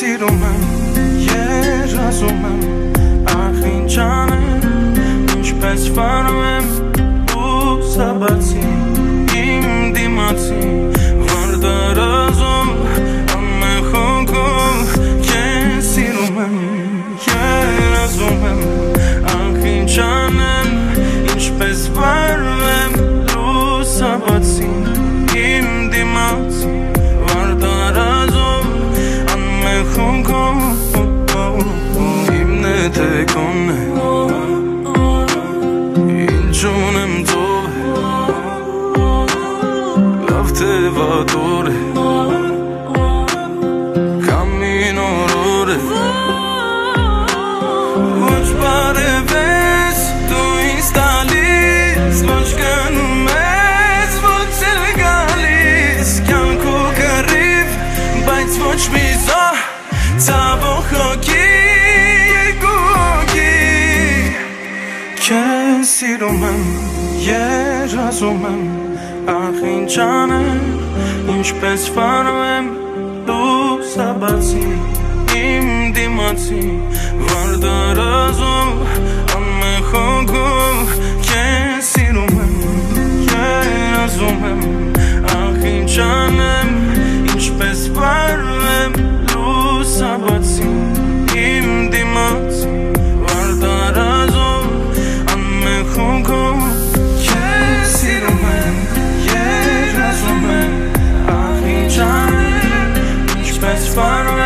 սիրում եմ, երազում եմ, ախ ինչ անեմ, ինչպես վարում եմ ու սաբացի իմ դիմացի վարդարազում ամեն խոքով քեզ սիրում եմ, երազում եմ, ախ ինչ անեմ, ինչպես վարում եմ ու սաբացի իմ դիմացի վարդարազում ամեն խոքով իմն է թե կոնն է ինչուն եմ ծով է լավ թե վատոր է կամին օրոր է ոչ բարևես դու ինձ տալիս ոչ գնում ես ոչ էլ գալիս կյանքու կռիվ բայց ոչ մի զոհ ցավող հոգի եկուկի քեզ սիրում եմ, երազում եմ, ախ ինչ անեմ, ինչպես վարում եմ դու սաբացի իմ դիմացի վարդարազում ամեն խոքով քեզ սիրում եմ, երազում եմ, ախ ինչ անեմ, ինչպես վարում եմ դու սաբացի իմ դիմացի վարդարազում ամեն խոքով քեզ սիրում եմ, երազում եմ, ախ ինչ անեմ, ինչպես վարում